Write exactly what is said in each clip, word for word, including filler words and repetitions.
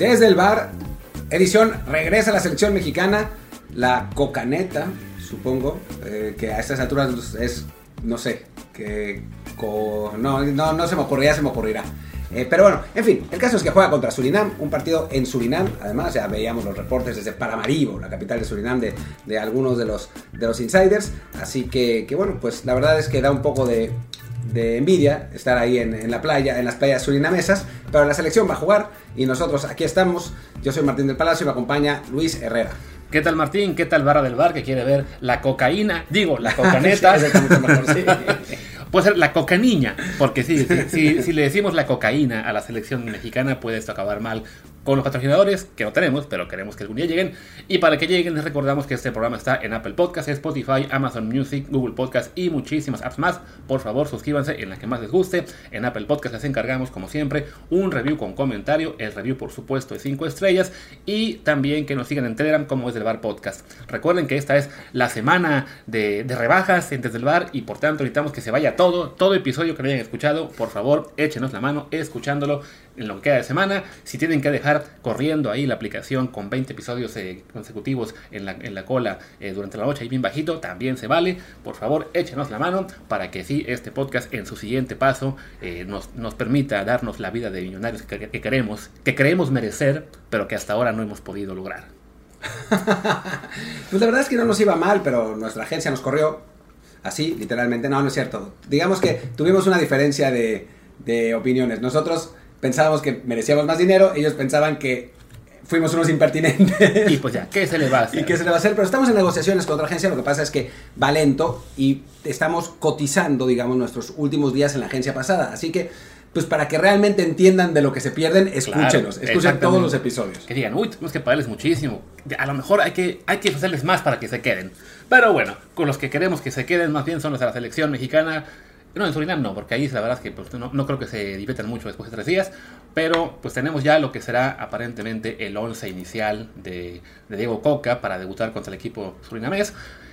Desde el bar, edición, regresa a la selección mexicana, la cocaneta, supongo, eh, que a estas alturas es, no sé, que co, no, no, no se me ocurrirá, se me ocurrirá. Eh, pero bueno, en fin, el caso es que juega contra Surinam, un partido en Surinam, además ya veíamos los reportes desde Paramaribo, la capital de Surinam, de, de algunos de los, de los insiders, así que, que bueno, pues la verdad es que da un poco de, de envidia estar ahí en, en la playa, en las playas surinamesas, pero la selección va a jugar y nosotros aquí estamos. Yo soy Martín del Palacio y me acompaña Luis Herrera. ¿Qué tal, Martín? ¿Qué tal, Barra del Bar, que quiere ver la cocaína? Digo, la cocaneta. Sí, mucho mejor, sí. Puede ser la cocaniña, porque sí, sí, sí, si le decimos la cocaína a la selección mexicana, puede esto acabar mal con los patrocinadores, que no tenemos, pero queremos que algún día lleguen. Y para que lleguen, les recordamos que este programa está en Apple Podcasts, Spotify, Amazon Music, Google Podcasts y muchísimas apps más. Por favor, suscríbanse en la que más les guste. En Apple Podcasts les encargamos, como siempre, un review con comentario. El review, por supuesto, de cinco estrellas. Y también que nos sigan en Telegram, como es del Bar Podcast. Recuerden que esta es la semana de, de rebajas en Desde el Bar, y por tanto necesitamos que se vaya todo, todo episodio que no hayan escuchado. Por favor, échenos la mano escuchándolo en lo que queda de semana. Si tienen que dejar corriendo ahí la aplicación con veinte episodios eh, consecutivos en la, en la cola eh, durante la noche y bien bajito, también se vale. Por favor, échenos la mano para que sí, este podcast en su siguiente paso eh, nos, nos permita darnos la vida de millonarios que, que queremos, que creemos merecer, pero que hasta ahora no hemos podido lograr. Pues la verdad es que no nos iba mal, pero nuestra agencia nos corrió así, literalmente. No, no es cierto. Digamos que tuvimos una diferencia de, de opiniones. Nosotros pensábamos que merecíamos más dinero, ellos pensaban que fuimos unos impertinentes. Y pues ya, ¿qué se le va a hacer? ¿Y qué se le va a hacer? Pero estamos en negociaciones con otra agencia, lo que pasa es que va lento y estamos cotizando, digamos, nuestros últimos días en la agencia pasada. Así que, pues para que realmente entiendan de lo que se pierden, escúchenos, claro, escuchen todos los episodios. Que digan, uy, tenemos que pagarles muchísimo. A lo mejor hay que, hay que hacerles más para que se queden. Pero bueno, con los que queremos que se queden más bien son los de la selección mexicana. No, en Surinam no, porque ahí la verdad es que pues, no, no creo que se diviertan mucho después de tres días. Pero pues tenemos ya lo que será aparentemente el once inicial de, de Diego Coca para debutar contra el equipo surinamés.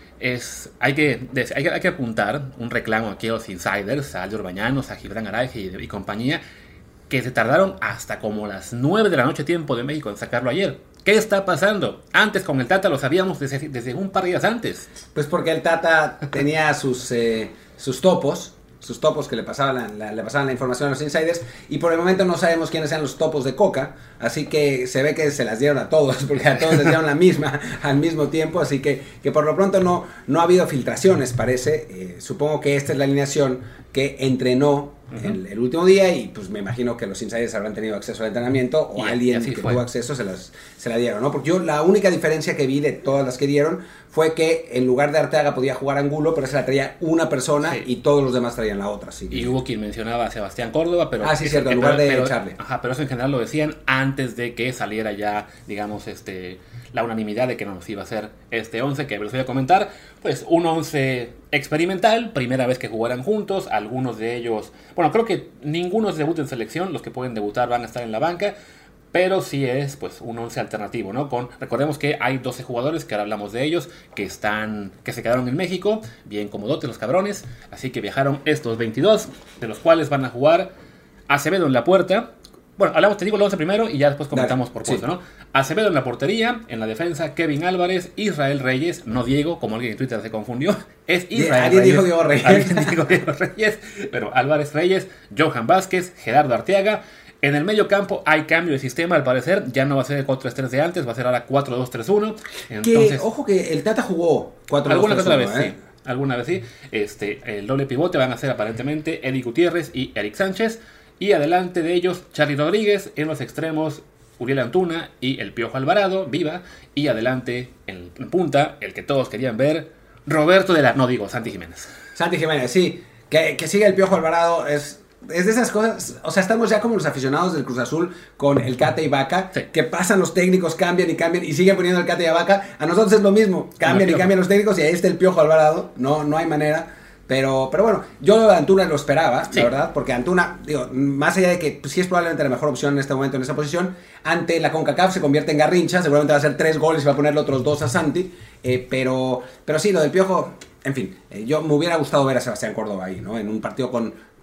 Es, hay, que, hay, que, hay que apuntar un reclamo aquí a los insiders, a Aldo Bañanos, a Gibran Araige y, y compañía, que se tardaron hasta como las nueve de la noche tiempo de México en sacarlo ayer. ¿Qué está pasando? Antes con el Tata lo sabíamos desde, desde un par de días antes. Pues porque el Tata tenía sus, eh, sus topos. sus topos que le pasaban la, la, le pasaban la información a los insiders, y por el momento no sabemos quiénes sean los topos de Coca, así que se ve que se las dieron a todos, porque a todos les dieron la misma al mismo tiempo, así que, que por lo pronto no, no ha habido filtraciones, parece. Eh, supongo que esta es la alineación que entrenó uh-huh. el, el último día, y pues me imagino que los insiders habrán tenido acceso al entrenamiento, o y, alguien y que fue. tuvo acceso se, las, se la dieron, ¿no? Porque yo la única diferencia que vi de todas las que dieron fue que en lugar de Arteaga podía jugar Angulo, pero esa la traía una persona sí. y todos los demás traían la otra. Así que... Y hubo quien mencionaba a Sebastián Córdoba, pero... Ah, sí, cierto, en lugar de pero, Charlie. Ajá, pero eso en general lo decían antes de que saliera ya, digamos, este la unanimidad de que no nos iba a hacer este once, que les voy a comentar. Pues un once experimental, primera vez que jugarán juntos, algunos de ellos... Bueno, creo que ninguno debuta en selección, los que pueden debutar van a estar en la banca, pero sí es pues un once alternativo, ¿no? Con, recordemos que hay doce jugadores, que ahora hablamos de ellos, que están que se quedaron en México, bien comodotes los cabrones, así que viajaron estos veintidós, de los cuales van a jugar Acevedo en la puerta. Bueno, hablamos, te digo el once primero y ya después comentamos Dale, por puesto, sí. ¿no? Acevedo en la portería, en la defensa Kevin Álvarez, Israel Reyes, no Diego, como alguien en Twitter se confundió, es Israel Alguien Reyes. dijo Diego Reyes. Alguien dijo Diego Reyes, pero Álvarez Reyes, Johan Vázquez, Gerardo Arteaga. En el medio campo hay cambio de sistema, al parecer. Ya no va a ser el cuatro tres tres de antes, va a ser ahora cuatro dos tres uno. Entonces, que, ojo que el Tata jugó cuatro dos tres uno. Alguna vez ¿eh? sí. Alguna vez sí. Este, el doble pivote van a ser aparentemente Eddie Gutiérrez y Eric Sánchez. Y adelante de ellos, Charly Rodríguez. En los extremos, Uriel Antuna y el Piojo Alvarado, viva. Y adelante, en punta, el que todos querían ver, Roberto de la... No digo, Santi Jiménez. Santi Jiménez, sí. Que, que siga el Piojo Alvarado es... Es de esas cosas, o sea, estamos ya como los aficionados del Cruz Azul con el Cata y Vaca, sí. que pasan los técnicos, cambian y cambian y siguen poniendo el Cata y a Vaca. A nosotros es lo mismo, cambian no, y cambian los técnicos y ahí está el Piojo Alvarado, no, no hay manera. Pero, pero bueno, yo a Antuna lo esperaba, sí. la verdad, porque Antuna, digo, más allá de que pues, sí es probablemente la mejor opción en este momento en esa posición, ante la CONCACAF se convierte en Garrincha, seguramente va a hacer tres goles y va a ponerle otros dos a Santi, eh, pero, pero sí, lo del Piojo, en fin, eh, yo me hubiera gustado ver a Sebastián Córdoba ahí, ¿no? En un partido con...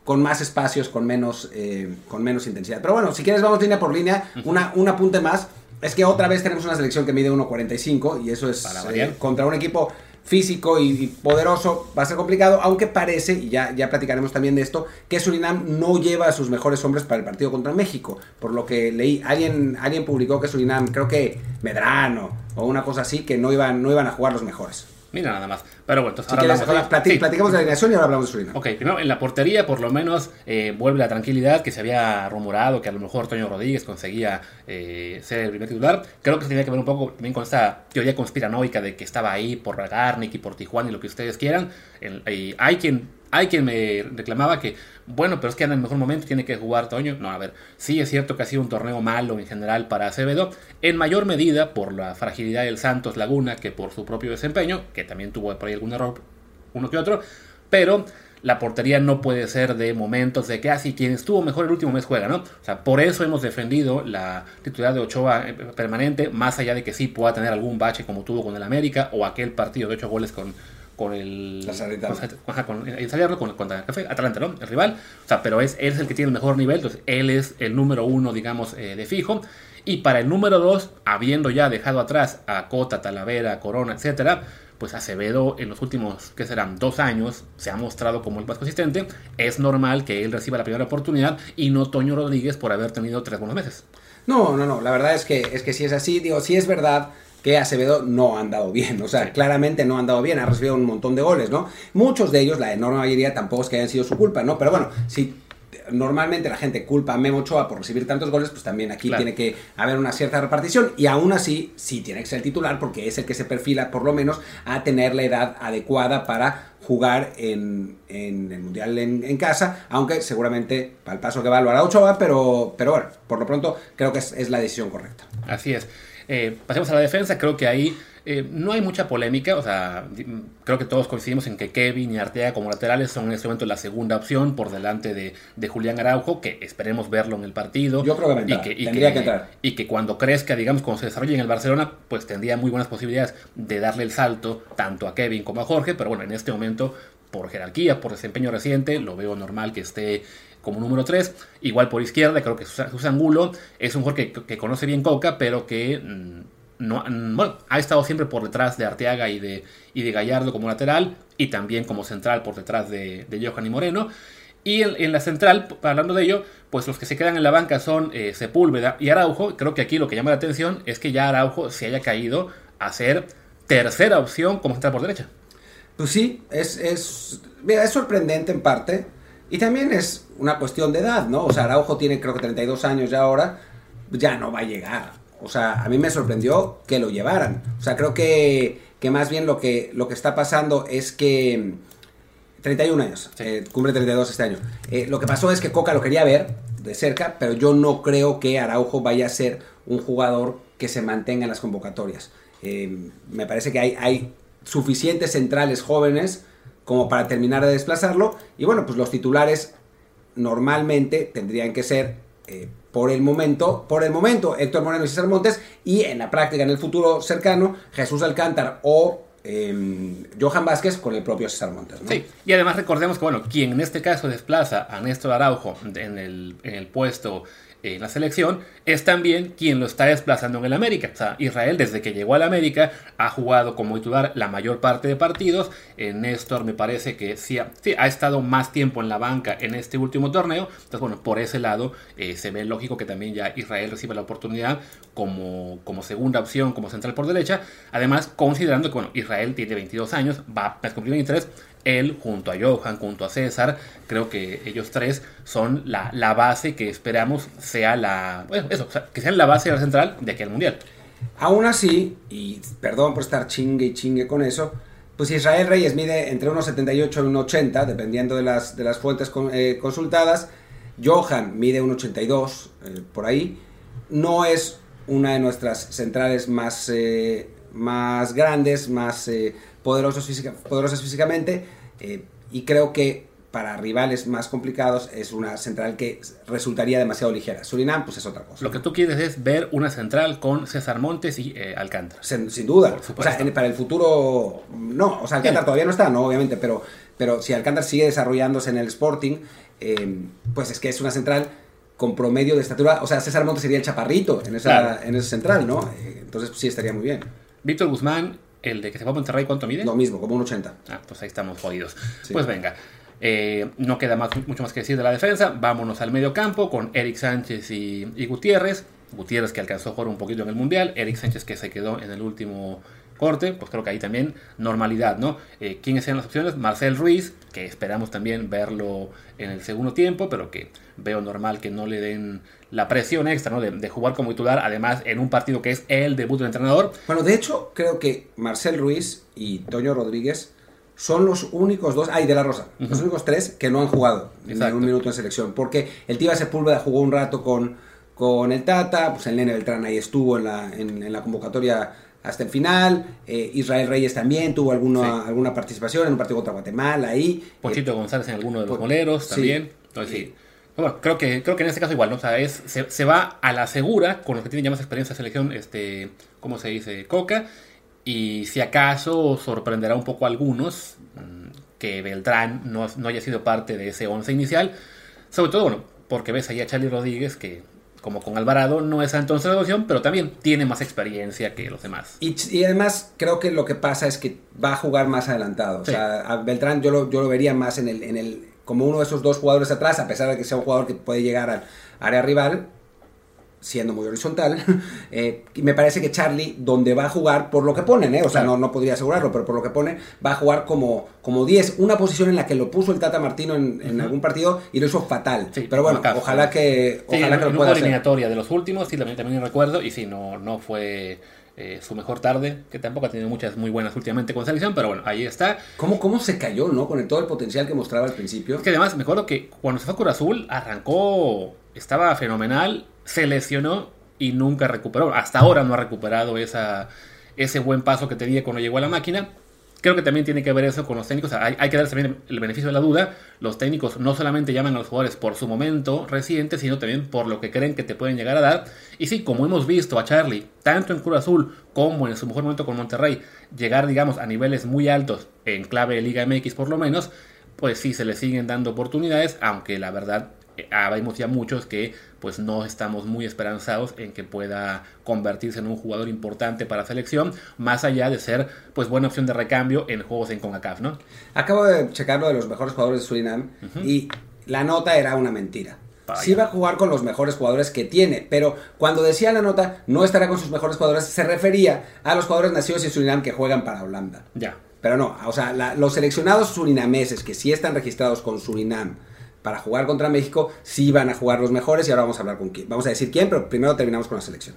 con más espacios, con menos, eh, con menos intensidad. Pero bueno, si quieres vamos línea por línea, una, un apunte más, es que otra vez tenemos una selección que mide uno cuarenta y cinco y eso es eh, contra un equipo físico y, y poderoso, va a ser complicado, aunque parece, y ya, ya platicaremos también de esto, que Surinam no lleva a sus mejores hombres para el partido contra México, por lo que leí, alguien, alguien publicó que Surinam, creo que Medrano o una cosa así, que no iban, no iban a jugar los mejores. Mira nada más. Pero bueno, entonces si ahora quieres, hablamos ahora plati- sí. platicamos de la alineación y ahora hablamos de Surinam. Ok, primero en la portería por lo menos eh, vuelve la tranquilidad que se había rumorado que a lo mejor Toño Rodríguez conseguía eh, ser el primer titular. Creo que se tenía que ver un poco también con esta teoría conspiranoica de que estaba ahí por Ragarnik y por Tijuana y lo que ustedes quieran. El, y hay quien... Hay quien me reclamaba que, bueno, pero es que anda en el mejor momento, tiene que jugar Toño. No, a ver, sí es cierto que ha sido un torneo malo en general para Acevedo, en mayor medida por la fragilidad del Santos Laguna que por su propio desempeño, que también tuvo por ahí algún error, uno que otro, pero la portería no puede ser de momentos de que así, ah, quien estuvo mejor el último mes juega, ¿no? O sea, por eso hemos defendido la titularidad de Ochoa permanente, más allá de que sí pueda tener algún bache como tuvo con el América o aquel partido de ocho goles con... con el con, con, el Salerno, con, con Atalanta, ¿no? El rival, o sea, pero es, él es el que tiene el mejor nivel, entonces él es el número uno, digamos, eh, de fijo, y para el número dos, habiendo ya dejado atrás a Cota, Talavera, Corona, etcétera, pues Acevedo en los últimos, ¿qué serán? Dos años, se ha mostrado como el más consistente, es normal que él reciba la primera oportunidad y no Toño Rodríguez por haber tenido tres buenos meses. No, no, no, la verdad es que, es que sí es así, digo, sí es verdad que Acevedo no ha andado bien, o sea, sí. claramente no ha andado bien, ha recibido un montón de goles, ¿no? Muchos de ellos, la enorme mayoría, tampoco es que hayan sido su culpa, ¿no? Pero bueno, si normalmente la gente culpa a Memo Ochoa por recibir tantos goles, pues también aquí claro. tiene que haber una cierta repartición, y aún así, sí tiene que ser el titular, porque es el que se perfila, por lo menos, a tener la edad adecuada para jugar en, en el Mundial en, en casa, aunque seguramente para el paso que va lo hará Ochoa, pero, pero bueno, por lo pronto creo que es, es la decisión correcta. Así es. Eh, pasemos a la defensa, creo que ahí eh, no hay mucha polémica, o sea, creo que todos coincidimos en que Kevin y Arteaga como laterales son en este momento la segunda opción por delante de, de Julián Araujo, que esperemos verlo en el partido. Yo creo que, y que, y tendría que, que entrar. Y que cuando crezca, digamos, cuando se desarrolle en el Barcelona, pues tendría muy buenas posibilidades de darle el salto tanto a Kevin como a Jorge, pero bueno, en este momento, por jerarquía, por desempeño reciente, lo veo normal que esté como número tres, igual por izquierda, creo que Susan Angulo es un jugador que, que conoce bien Coca, pero que mmm, no, mmm, bueno, ha estado siempre por detrás de Arteaga y de, y de Gallardo como lateral, y también como central por detrás de, de Johan y Moreno. Y en, en la central, hablando de ello, pues los que se quedan en la banca son eh, Sepúlveda y Araujo. Creo que aquí lo que llama la atención es que ya Araujo se haya caído a ser tercera opción como central por derecha. Pues sí, es, es, mira, es sorprendente en parte. Y también es una cuestión de edad, ¿no? O sea, Araujo tiene creo que treinta y dos años ya ahora, ya no va a llegar. O sea, a mí me sorprendió que lo llevaran. O sea, creo que, que más bien lo que, lo que está pasando es que... treinta y un años, sí. eh, cumple treinta y dos este año. Eh, lo que pasó es que Coca lo quería ver de cerca, pero yo no creo que Araujo vaya a ser un jugador que se mantenga en las convocatorias. Eh, me parece que hay, hay suficientes centrales jóvenes como para terminar de desplazarlo, y bueno, pues los titulares normalmente tendrían que ser, eh, por el momento, por el momento, Héctor Moreno y César Montes, y en la práctica, en el futuro cercano, Jesús Alcántara o eh, Johan Vázquez con el propio César Montes, ¿no? Sí, y además recordemos que, bueno, quien en este caso desplaza a Néstor Araujo en el, en el puesto en la selección, es también quien lo está desplazando en el América. O sea, Israel, desde que llegó al América, ha jugado como titular la mayor parte de partidos. Eh, Néstor me parece que sí ha, sí ha estado más tiempo en la banca en este último torneo. Entonces, bueno, por ese lado eh, se ve lógico que también ya Israel reciba la oportunidad como, como segunda opción, como central por derecha. Además, considerando que, bueno, Israel tiene veintidós años, va a cumplir veintitrés. Él, junto a Johan, junto a César, creo que ellos tres son la, la base que esperamos sea la... Bueno, eso, o sea, que sean la base de la central de aquí al Mundial. Aún así, y perdón por estar chingue y chingue con eso, pues Israel Reyes mide entre uno setenta y ocho y uno ochenta, dependiendo de las, de las fuentes con, eh, consultadas. Johan mide uno ochenta y dos, eh, por ahí. No es una de nuestras centrales más, eh, más grandes, más eh, poderosas, física, poderosas físicamente, eh, y creo que para rivales más complicados es una central que resultaría demasiado ligera. Surinam, pues es otra cosa. Lo que tú quieres es ver una central con César Montes y eh, Alcántara. Sin, sin duda. O sea, en, para el futuro, no. O sea, Alcántara todavía no está, no, obviamente, pero, pero si Alcántara sigue desarrollándose en el Sporting, eh, pues es que es una central con promedio de estatura. O sea, César Montes sería el chaparrito en esa, claro. en esa central, ¿no? Eh, entonces pues, sí estaría muy bien. Víctor Guzmán, el de que se fue a Monterrey, ¿cuánto mide? Lo mismo, como un ochenta. Ah, pues ahí estamos jodidos. Sí. Pues venga. Eh, no queda más, mucho más que decir de la defensa. Vámonos al medio campo con Eric Sánchez y, y Gutiérrez. Gutiérrez que alcanzó a jugar un poquito en el Mundial. Eric Sánchez que se quedó en el último corte. Pues creo que ahí también normalidad, ¿no? Eh, ¿Quiénes eran las opciones? Marcel Ruiz, que esperamos también verlo en el segundo tiempo, pero que veo normal que no le den la presión extra, ¿no? de, de jugar como titular, además en un partido que es el debut del entrenador. Bueno, de hecho, creo que Marcel Ruiz y Toño Rodríguez son los únicos dos, ay, de la Rosa, uh-huh. los únicos tres que no han jugado en un minuto en selección, porque el Tiva Sepúlveda jugó un rato con, con el Tata, pues el Nene Beltrán ahí estuvo en la, en, en la convocatoria hasta el final, eh, Israel Reyes también tuvo alguna, sí. alguna participación en un partido contra Guatemala ahí. Pochito eh, González en alguno de los moleros sí. también, entonces sí. sí. Bueno, creo que, creo que en este caso igual, ¿no? O sea, es, se, se va a la segura con los que tienen ya más experiencia de selección, este, ¿cómo se dice? Coca. Y si acaso sorprenderá un poco a algunos que Beltrán no, no haya sido parte de ese once inicial. Sobre todo, bueno, porque ves ahí a Charlie Rodríguez que, como con Alvarado, no es tanto en selección, pero también tiene más experiencia que los demás. Y, y además creo que lo que pasa es que va a jugar más adelantado. Sí. O sea, a Beltrán yo lo, yo lo vería más en el, en el como uno de esos dos jugadores atrás, a pesar de que sea un jugador que puede llegar al área rival, siendo muy horizontal. eh, me parece que Charlie, donde va a jugar, por lo que ponen, ¿eh? o sea, claro. no, no podría asegurarlo, pero por lo que ponen, va a jugar como, como diez, una posición en la que lo puso el Tata Martino en, en uh-huh. algún partido y lo hizo fatal. Sí, pero bueno, caso, ojalá que, sí, ojalá en, que lo en pueda una hacer. eliminatoria de los últimos, sí, también, también recuerdo, y sí, no, no fue eh, su mejor tarde, que tampoco ha tenido muchas muy buenas últimamente con selección, pero bueno, ahí está. ¿Cómo, cómo se cayó, no? Con el, todo el potencial que mostraba al principio. Es que además, me acuerdo que cuando se fue a Cruz Azul, arrancó, estaba fenomenal, se lesionó y nunca recuperó. Hasta ahora no ha recuperado esa, ese buen paso que tenía cuando llegó a la máquina. Creo que también tiene que ver eso con los técnicos. Hay, hay que darse también el beneficio de la duda. Los técnicos no solamente llaman a los jugadores por su momento reciente, sino también por lo que creen que te pueden llegar a dar. Y sí, como hemos visto a Charlie, tanto en Cruz Azul como en su mejor momento con Monterrey, llegar, digamos, a niveles muy altos en clave de Liga M X por lo menos, pues sí, se le siguen dando oportunidades, aunque la verdad vemos ya muchos que pues no estamos muy esperanzados en que pueda convertirse en un jugador importante para la selección, más allá de ser pues buena opción de recambio en juegos en CONCACAF, ¿no? Acabo de checar lo de los mejores jugadores de Surinam uh-huh. y la nota era una mentira. Vaya. Sí va a jugar con los mejores jugadores que tiene, pero cuando decía la nota no estará con sus mejores jugadores, se refería a los jugadores nacidos en Surinam que juegan para Holanda. Ya. Pero no, o sea, la, los seleccionados surinameses que sí están registrados con Surinam para jugar contra México, sí van a jugar los mejores y ahora vamos a hablar con quién. Vamos a decir quién, pero primero terminamos con la selección.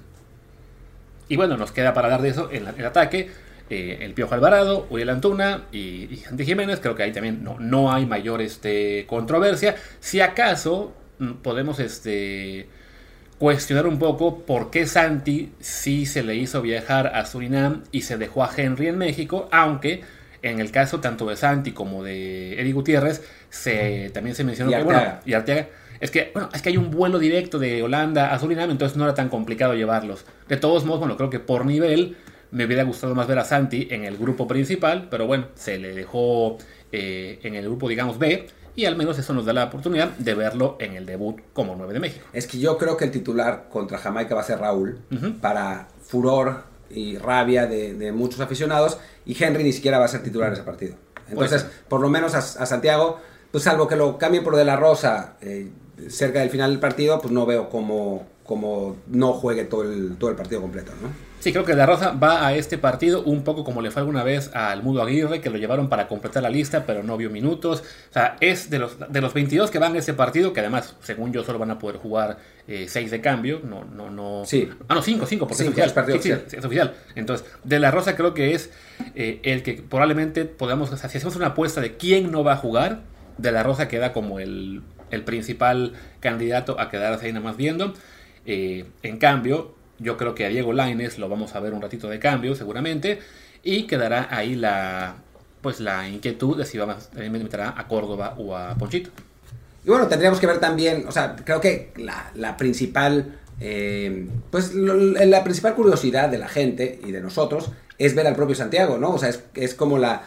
Y bueno, nos queda para hablar de eso en el ataque. Eh, el Piojo Alvarado, Uriel Antuna y, y Santi Jiménez. Creo que ahí también no, no hay mayor este, controversia. Si acaso podemos este, cuestionar un poco por qué Santi sí se le hizo viajar a Surinam y se dejó a Henry en México, aunque en el caso tanto de Santi como de Eric Gutiérrez se, también se mencionó y que Arteaga. bueno, y Arteaga, es que bueno, es que hay un vuelo directo de Holanda a Surinam, entonces no era tan complicado llevarlos. De todos modos, bueno, creo que por nivel me hubiera gustado más ver a Santi en el grupo principal, pero bueno, se le dejó eh, en el grupo, digamos, B, y al menos eso nos da la oportunidad de verlo en el debut como nueve de México. Es que yo creo que el titular contra Jamaica va a ser Raúl, uh-huh. para furor y rabia de, de muchos aficionados, y Henry ni siquiera va a ser titular en ese partido. Entonces, pues, por lo menos a, a Santiago, pues salvo que lo cambien por De La Rosa eh, cerca del final del partido, pues no veo cómo, cómo no juegue todo el, todo el partido completo, ¿no? Sí, creo que De La Rosa va a este partido un poco como le fue alguna vez al Mudo Aguirre, que lo llevaron para completar la lista, pero no vio minutos. O sea, es de los, de los veintidós que van a ese partido, que además, según yo, solo van a poder jugar eh, seis de cambio. No, no, no. Sí. Ah, no, cinco, cinco, porque cinco, es oficial. Es, sí, oficial. Sí, es oficial. Entonces, De La Rosa creo que es eh, el que probablemente podamos, o sea, si hacemos una apuesta de quién no va a jugar, De La Rosa queda como el, el principal candidato a quedarse ahí nada más viendo. Eh, en cambio, yo creo que a Diego Lainez lo vamos a ver un ratito de cambio seguramente, y quedará ahí la pues la inquietud de si va a meterá a Córdoba o a Ponchito. Y bueno, tendríamos que ver también, o sea, creo que la, la principal eh, pues lo, la principal curiosidad de la gente y de nosotros es ver al propio Santiago, ¿no? O sea, es, es como la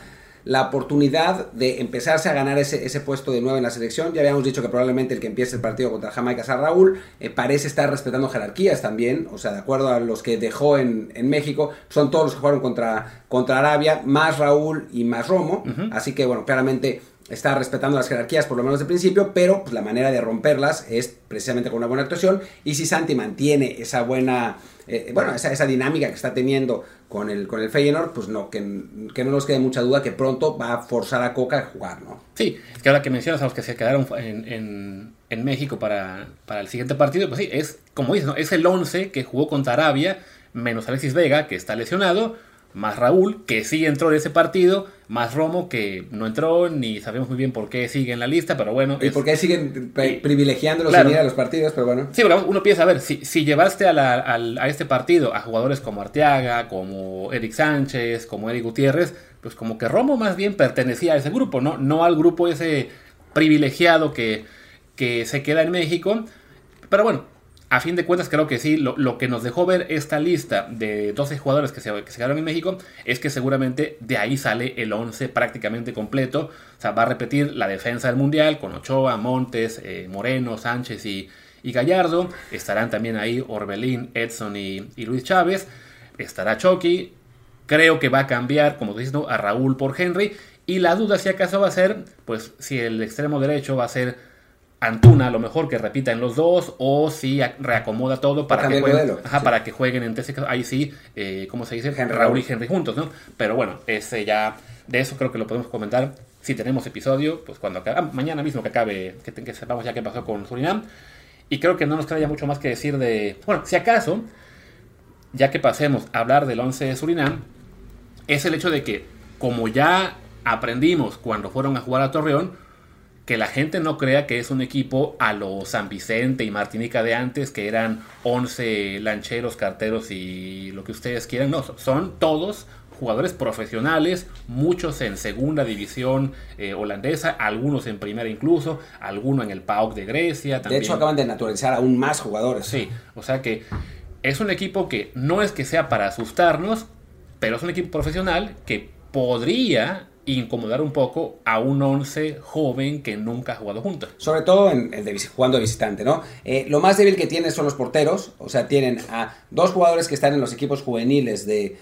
la oportunidad de empezarse a ganar ese, ese puesto de nueve en la selección. Ya habíamos dicho que probablemente el que empiece el partido contra Jamaica sea Raúl. Eh, parece estar respetando jerarquías también, o sea, de acuerdo a los que dejó en, en México, son todos los que jugaron contra, contra Arabia, más Raúl y más Romo. Uh-huh. Así que, bueno, claramente está respetando las jerarquías por lo menos de principio, pero pues, la manera de romperlas es precisamente con una buena actuación. Y si Santi mantiene esa buena, eh, bueno, esa, esa dinámica que está teniendo con el, con el Feyenoord, pues no, que, que no nos quede mucha duda que pronto va a forzar a Coca a jugar, ¿no? Sí, es que ahora que mencionas a los que se quedaron en, en, en México para, para el siguiente partido, pues sí, es como dices, ¿no? Es el once que jugó contra Arabia, menos Alexis Vega, que está lesionado, más Raúl, que sí entró en ese partido, más Romo, que no entró, ni sabemos muy bien por qué sigue en la lista, pero bueno. Y es, por qué siguen pri- privilegiándolos claro, en ir a los partidos, pero bueno. Sí, pero uno piensa, a ver, si, si llevaste a, la, a, a este partido a jugadores como Arteaga, como Eric Sánchez, como Eric Gutiérrez, pues como que Romo más bien pertenecía a ese grupo, ¿no? No al grupo ese privilegiado que, que se queda en México, pero bueno. A fin de cuentas, creo que sí, lo, lo que nos dejó ver esta lista de doce jugadores que se, que se quedaron en México es que seguramente de ahí sale el once prácticamente completo. O sea, va a repetir la defensa del Mundial con Ochoa, Montes, eh, Moreno, Sánchez y, y Gallardo. Estarán también ahí Orbelín, Edson y, y Luis Chávez. Estará Chucky. Creo que va a cambiar, como dices, ¿no?, a Raúl por Henry. Y la duda si acaso va a ser, pues si el extremo derecho va a ser Antuna, a lo mejor que repita en los dos, o si reacomoda todo para, que jueguen, modelo, ajá, sí. para que jueguen en ese caso, ahí sí, eh, ¿cómo se dice? Henry, Raúl, Raúl y Henry juntos, ¿no? Pero bueno, ese ya, de eso creo que lo podemos comentar si tenemos episodio, pues cuando acabe, ah, mañana mismo que acabe, que, que sepamos ya qué pasó con Surinam, y creo que no nos queda ya mucho más que decir de, bueno, si acaso, ya que pasemos a hablar del once de Surinam, es el hecho de que, como ya aprendimos cuando fueron a jugar a Torreón, que la gente no crea que es un equipo a lo San Vicente y Martinica de antes, que eran once lancheros, carteros y lo que ustedes quieran. No, son todos jugadores profesionales, muchos en segunda división eh, holandesa, algunos en primera incluso, alguno en el P A O K de Grecia. También. De hecho, acaban de naturalizar aún más jugadores. Sí, o sea que es un equipo que no es que sea para asustarnos, pero es un equipo profesional que podría incomodar un poco a un once joven que nunca ha jugado juntos. Sobre todo en el de, jugando de visitante, ¿no? Eh, lo más débil que tiene son los porteros, o sea, tienen a dos jugadores que están en los equipos juveniles de,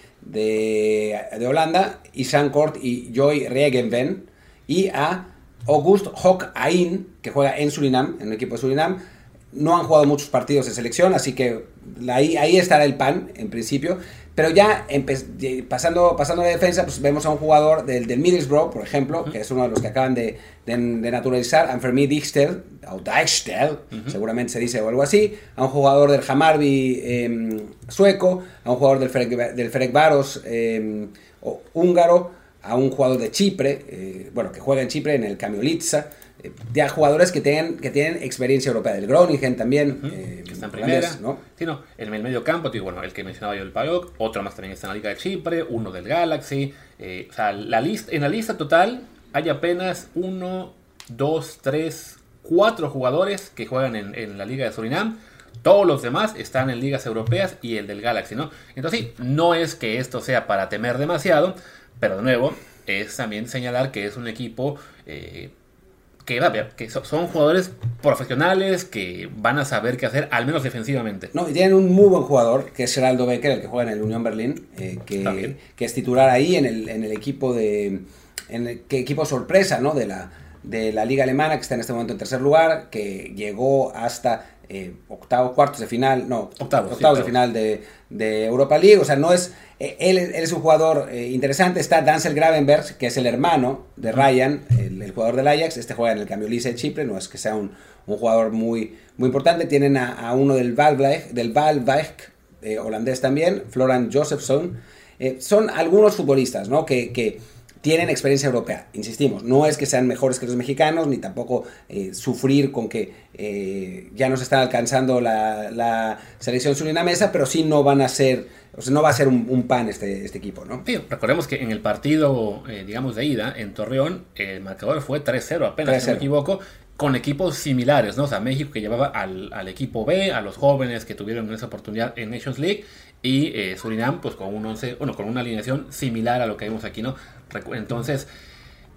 de, de Holanda, Ishan Kort y Joy Regenven, y a August Hock Ain, que juega en Surinam, en el equipo de Surinam. No han jugado muchos partidos de selección, así que ahí, ahí estará el pan, en principio. Pero ya empe- pasando, pasando a la defensa, pues vemos a un jugador del, del Middlesbrough, por ejemplo, uh-huh. que es uno de los que acaban de, de, de naturalizar, Anfermi Dijkstel, o Dijkstel, uh-huh. seguramente se dice o algo así, a un jugador del Hammarby eh, sueco, a un jugador del Ferenc, del Ferencváros eh, húngaro, a un jugador de Chipre, eh, bueno, que juega en Chipre, en el Kamiolitsa, de jugadores que tienen, que tienen experiencia europea, del Groningen también, uh-huh. eh, que está en primera, ¿no? Sí, no, en el medio campo, tío, bueno, el que mencionaba yo, el P A O K, otro más también está en la Liga de Chipre, uno del Galaxy, eh, o sea, la lista, en la lista total hay apenas uno, dos, tres, cuatro jugadores que juegan en, en la Liga de Surinam. Todos los demás están en ligas europeas y el del Galaxy, ¿no? Entonces sí, no es que esto sea para temer demasiado, pero de nuevo, es también señalar que es un equipo eh, que, que son jugadores profesionales que van a saber qué hacer, al menos defensivamente. No, y tienen un muy buen jugador, que es Geraldo Becker, el que juega en el Unión Berlín, eh, que, que es titular ahí en el, en el equipo de... En el, que equipo sorpresa, ¿no? De la, de la Liga Alemana, que está en este momento en tercer lugar, que llegó hasta eh, octavos, cuartos de final, no, octavos, octavos sí, de final de, de Europa League. O sea, no es... Eh, él, él es un jugador eh, interesante. Está Denzel Gravenberch, que es el hermano de Ryan, el, el jugador del Ajax. Este juega en el Kamiolisa de Chipre, no es que sea un, un jugador muy, muy importante. Tienen a, a uno del Waalwijk, del Waalwijk eh, holandés también, Florian Josephson. Eh, son algunos futbolistas, ¿no? que... que tienen experiencia europea, insistimos, no es que sean mejores que los mexicanos, ni tampoco eh, sufrir con que eh, ya nos están alcanzando la, la selección surinamesa, pero sí no van a ser, o sea, no va a ser un, un pan este, este equipo, ¿no? Sí, recordemos que en el partido, eh, digamos, de ida, en Torreón, el marcador fue tres cero apenas, tres cero. Si no me equivoco, con equipos similares, ¿no? O sea, México que llevaba al, al equipo B, a los jóvenes que tuvieron esa oportunidad en Nations League, y eh, Surinam, pues con un once, bueno, con una alineación similar a lo que vimos aquí, ¿no? Entonces,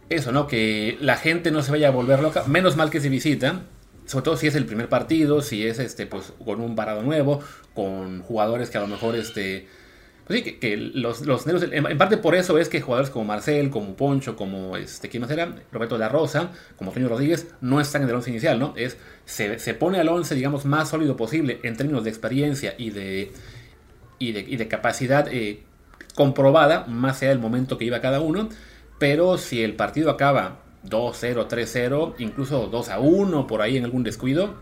eso, ¿no? Que la gente no se vaya a volver loca. Menos mal que se visita, sobre todo si es el primer partido, si es este, pues, con un parado nuevo, con jugadores que a lo mejor este. Pues sí, que, que los, los nervios, en, en parte por eso es que jugadores como Marcel, como Poncho, como este, ¿quién más era? Roberto de la Rosa, como Toño Rodríguez, no están en el once inicial, ¿no? Es, se, se pone al once, digamos, más sólido posible en términos de experiencia y de, y de, y de capacidad eh, comprobada, más allá del momento que iba cada uno, pero si el partido acaba dos cero, tres cero, incluso dos a uno, por ahí en algún descuido,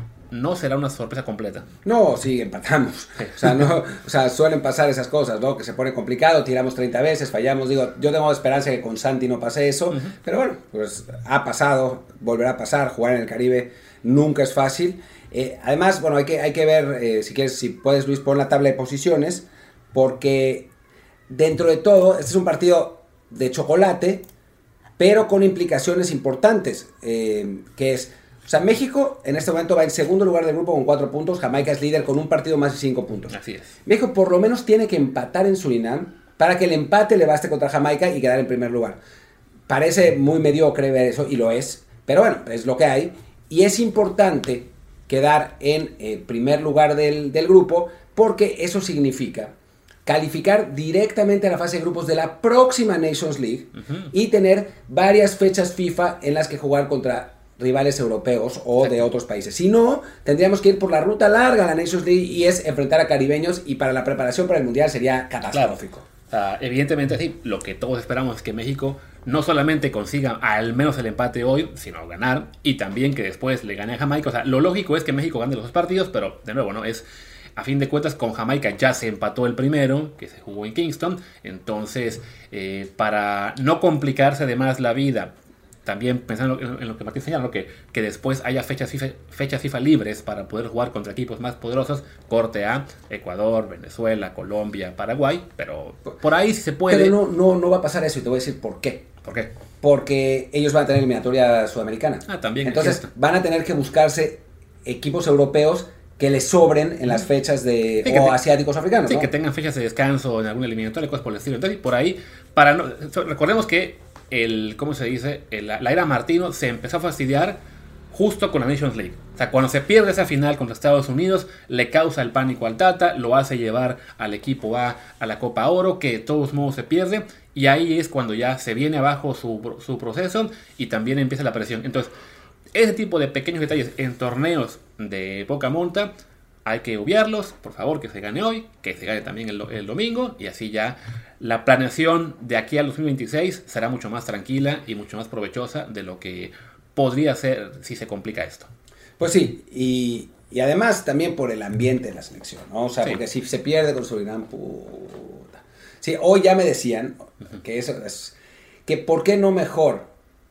no será una sorpresa completa. No, sí, empatamos. O sea, no, o sea, suelen pasar esas cosas, ¿no? Que se pone complicado, tiramos treinta veces, fallamos. Digo, yo tengo esperanza que con Santi no pase eso, uh-huh. Pero bueno, pues ha pasado, volverá a pasar. Jugar en el Caribe nunca es fácil. Eh, además, bueno, hay que, hay que ver, eh, si quieres, si puedes, Luis, pon la tabla de posiciones, porque dentro de todo, este es un partido de chocolate, pero con implicaciones importantes, eh, que es... O sea, México en este momento va en segundo lugar del grupo con cuatro puntos. Jamaica es líder con un partido más de cinco puntos. Así es. México por lo menos tiene que empatar en Surinam para que el empate le baste contra Jamaica y quedar en primer lugar. Parece muy mediocre ver eso, y lo es. Pero bueno, es lo que hay. Y es importante quedar en eh, primer lugar del, del grupo, porque eso significa calificar directamente a la fase de grupos de la próxima Nations League, uh-huh. Y tener varias fechas FIFA en las que jugar contra rivales europeos o de otros países. Si no, tendríamos que ir por la ruta larga a la Nations League, y es enfrentar a caribeños, y para la preparación para el Mundial sería catastrófico. Claro. Uh, evidentemente sí, lo que todos esperamos es que México no solamente consiga al menos el empate hoy, sino ganar, y también que después le gane a Jamaica. O sea, lo lógico es que México gane los dos partidos, pero de nuevo, ¿no? Es, a fin de cuentas, con Jamaica ya se empató el primero, que se jugó en Kingston. Entonces, eh, para no complicarse de más la vida, también pensando en lo que Martín señala, ¿no? que, que después haya fechas FIFA, fechas FIFA libres para poder jugar contra equipos más poderosos, corte a Ecuador, Venezuela, Colombia, Paraguay, pero por ahí sí se puede. Pero no, no, no va a pasar eso, y te voy a decir por qué. ¿Por qué? Porque ellos van a tener eliminatoria sudamericana. Ah, también. Entonces van a tener que buscarse equipos europeos que les sobren en las fechas de sí, o te, asiáticos o africanos. Sí, ¿no? Que tengan fechas de descanso en alguna eliminatoria, cosas por el estilo. Entonces, por ahí, para no, recordemos que el, ¿cómo se dice? El, la era Martino se empezó a fastidiar justo con la Nations League. O sea, cuando se pierde esa final contra Estados Unidos, le causa el pánico al Tata, lo hace llevar al equipo A a la Copa Oro, que de todos modos se pierde, y ahí es cuando ya se viene abajo su, su proceso y también empieza la presión. Entonces, ese tipo de pequeños detalles en torneos de poca monta hay que obviarlos. Por favor, que se gane hoy, que se gane también el, el domingo, y así ya la planeación de aquí al dos mil veintiséis será mucho más tranquila y mucho más provechosa de lo que podría ser si se complica esto. Pues sí, y, y además también por el ambiente de la selección, ¿no? O sea, sí. Porque si se pierde con Surinam, puta. Sí, hoy ya me decían uh-huh. que eso es, que por qué no mejor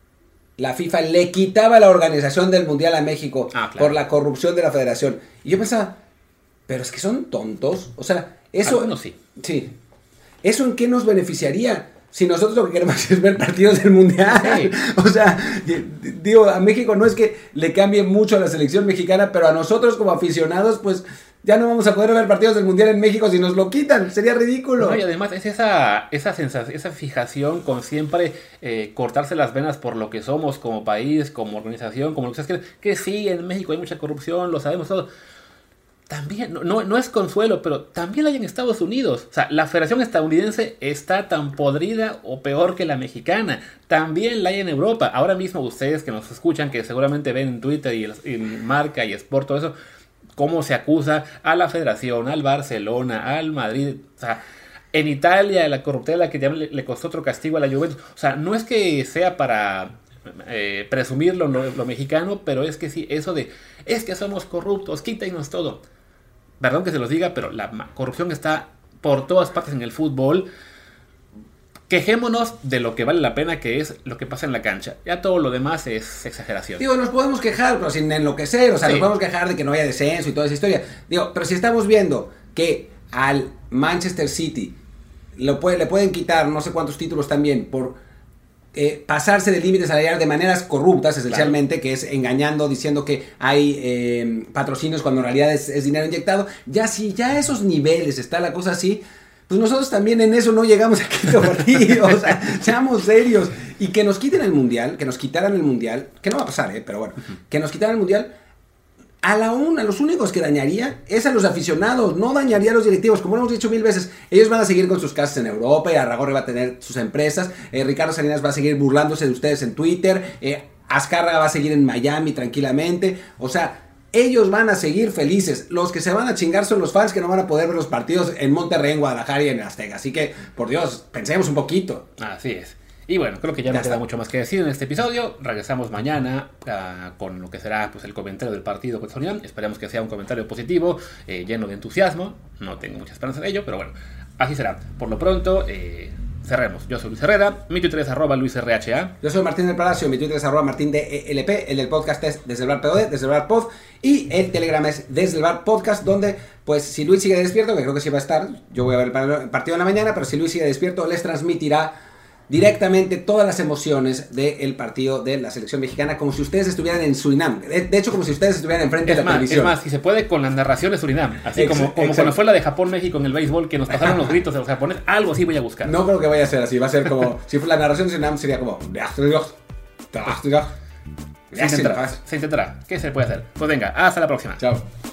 la FIFA le quitaba la organización del Mundial a México ah, claro. por la corrupción de la federación. Y yo pensaba, pero es que son tontos. O sea, eso... Algunos sí. Sí. ¿Eso en qué nos beneficiaría? Si nosotros lo que queremos es ver partidos del Mundial. Sí. O sea, digo, a México no es que le cambie mucho a la selección mexicana, pero a nosotros como aficionados, pues ya no vamos a poder ver partidos del Mundial en México si nos lo quitan. Sería ridículo. No, y además es esa, esa sensación, esa fijación con siempre eh, cortarse las venas por lo que somos como país, como organización, como lo que sea. Que, que sí, en México hay mucha corrupción, lo sabemos todo. También, no, no, no es consuelo, pero también hay en Estados Unidos. O sea, la Federación Estadounidense está tan podrida o peor que la mexicana. También la hay en Europa. Ahora mismo ustedes que nos escuchan, que seguramente ven en Twitter y en Marca y Sport, todo eso, cómo se acusa a la Federación, al Barcelona, al Madrid. O sea, en Italia la corruptela que le, le costó otro castigo a la Juventus. O sea, no es que sea para eh, presumir lo, lo, lo mexicano, pero es que sí, eso de, es que somos corruptos, quítenos todo. Perdón que se los diga, pero la corrupción está por todas partes en el fútbol. Quejémonos de lo que vale la pena, que es lo que pasa en la cancha. Ya todo lo demás es exageración. Digo, nos podemos quejar, pero sin enloquecer. O sea, sí. Nos podemos quejar de que no haya descenso y toda esa historia. Digo, pero si estamos viendo que al Manchester City lo puede, le pueden quitar no sé cuántos títulos también por... Eh, pasarse de límites salariales de maneras corruptas, esencialmente, claro. Que es engañando, diciendo que hay eh, patrocinios cuando en realidad es, es dinero inyectado. Ya si ya a esos niveles está la cosa así, pues nosotros también en eso no llegamos a quinto partido. O sea, seamos serios. Y que nos quiten el mundial, que nos quitaran el mundial, que no va a pasar, ¿eh? Pero bueno, uh-huh. que nos quitaran el mundial. A la una, los únicos que dañaría es a los aficionados, no dañaría a los directivos, como lo hemos dicho mil veces. Ellos van a seguir con sus casas en Europa, y Aragorri va a tener sus empresas, eh, Ricardo Salinas va a seguir burlándose de ustedes en Twitter, eh, Azcárraga va a seguir en Miami tranquilamente, o sea, ellos van a seguir felices. Los que se van a chingar son los fans que no van a poder ver los partidos en Monterrey, en Guadalajara y en Azteca. Así que, por Dios, pensemos un poquito. Así es. Y bueno, creo que ya, ya no queda mucho más que decir en este episodio. Regresamos mañana uh, con lo que será pues, el comentario del partido contra Unión. Esperemos que sea un comentario positivo, eh, lleno de entusiasmo. No tengo mucha esperanza de ello, pero bueno, así será. Por lo pronto, eh, cerremos. Yo soy Luis Herrera, mi Twitter es arroba luisrha. Yo soy Martín del Palacio, mi Twitter es arroba martín de E L P. El del podcast es desde el bar P O D, desde el bar pod. Y el Telegram es desde el bar podcast, donde, pues, si Luis sigue despierto, que creo que sí va a estar, yo voy a ver el partido en la mañana, pero si Luis sigue despierto, les transmitirá directamente todas las emociones del partido de la selección mexicana, como si ustedes estuvieran en Surinam. De, de hecho, como si ustedes estuvieran enfrente es de la más, televisión. Es más, si se puede, con la narración de Surinam. Así Ex- como, como cuando fue la de Japón-México en el béisbol, que nos pasaron los gritos de los japoneses. Algo así voy a buscar. No creo que vaya a ser así. Va a ser como... si la narración de Surinam sería como... Se intentará. Se intentará. ¿Qué se puede hacer? Pues venga, hasta la próxima. Chao.